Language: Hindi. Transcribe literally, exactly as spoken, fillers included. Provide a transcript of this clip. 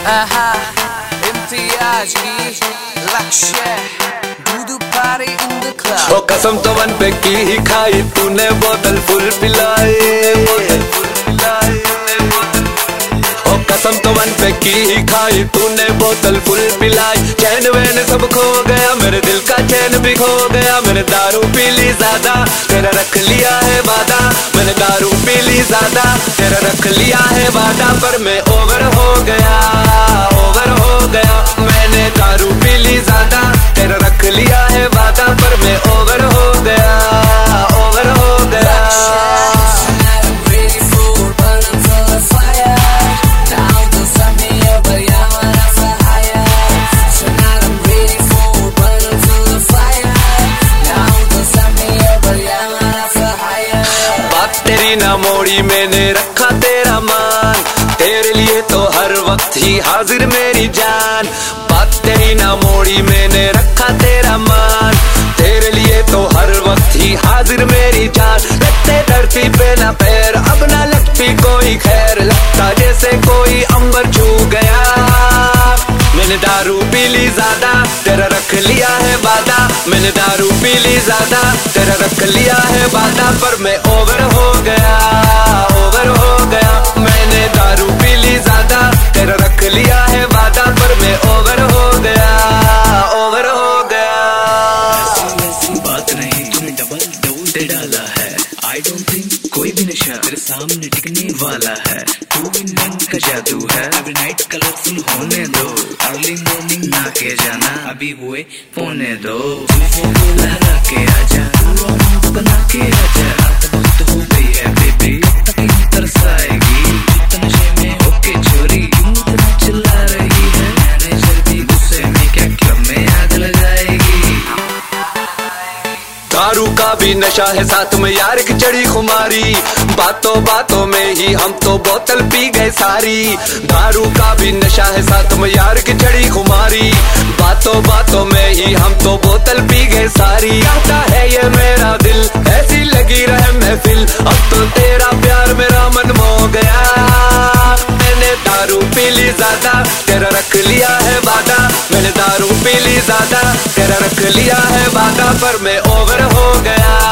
आहा इम्तियाज की लक्ष्य दूध पारी इन द क्लब। ओ कसम तो वन पे की ही खाई तूने बोतल फुल पिलाई, ओ कसम तो वन पे की ही खाई तूने बोतल फुल पिलाई। चैन वैन सब खो गया, मेरे दिल का चैन भी खो गया। मैंने दारू पी ली ज्यादा, तेरा रख लिया है वादा। मैंने दारू पी ली ज्यादा, तेरा रख लिया है वादा। पर मैं ओवर हो गया, ओवर हो गया। मैंने दारू पी ली ज्यादा, तेरा रख लिया है वादा। पर मैं ओवर हो गया, ओवर हो गया। तेरी ना मोड़ी मैंने रखा तेरा मान, तेरे लिए तो हर वक्त ही हाजिर मेरी जान। बात तेरी ना मोड़ी मैंने रखा तेरा मान, तेरे लिए तो हर वक्त ही हाजिर मेरी जान। लगते धरती पे ना पैर, अब ना लगती कोई खैर। लगता जैसे कोई अंबर छू गया। मैंने दारू पी ली ज्यादा, तेरा रख लिया है वादा। मैंने दारू पी ली ज्यादा, तेरा रख लिया है वादा। पर मैं ओवर हो गया, ओवर हो गया। मैंने दारू पी ली ज्यादा, तेरा रख लिया है वादा। पर मैं ओवर हो गया, ओवर हो गया। ऐसी बात नहीं, तूने डबल डोज दे डाला है। आई डोंट थिंक कोई भी नशा तेरे सामने टिकने वाला है। टू इन वन का जादू है, एवरी नाइट कलरफुल होने दो। अर्ली मॉर्निंग ना के जाना, अभी हुए पौने दो। लगा के आजा, बना के आजा। रात बहुत हो गई है बेबी, अब तक यूं तरसाएगी। जितना नशे में होके चोरी यूं इतना चिल्ला रही है। मैनेजर भी गुस्से में, क्या क्लब में आग लगाएगी। दारू का भी नशा है साथ में यार की चढ़ी खुमारी। बातों बातों में ही हम तो बोतल पी गए सारी। दारू का भी नशा है साथ में यार की चढ़ी खुमारी। बातों बातों में ही हम तो बोतल पी गए सारी। आता है ये मेरा दिल, ऐसी लगी रहे महफिल। अब तो तेरा प्यार मेरा मन मोह गया। मैंने दारू पी ली ज्यादा, तेरा रख लिया है वादा। मैंने दारू पी ली ज्यादा, तेरा रख लिया है वादा। पर मैं ओवर हो गया।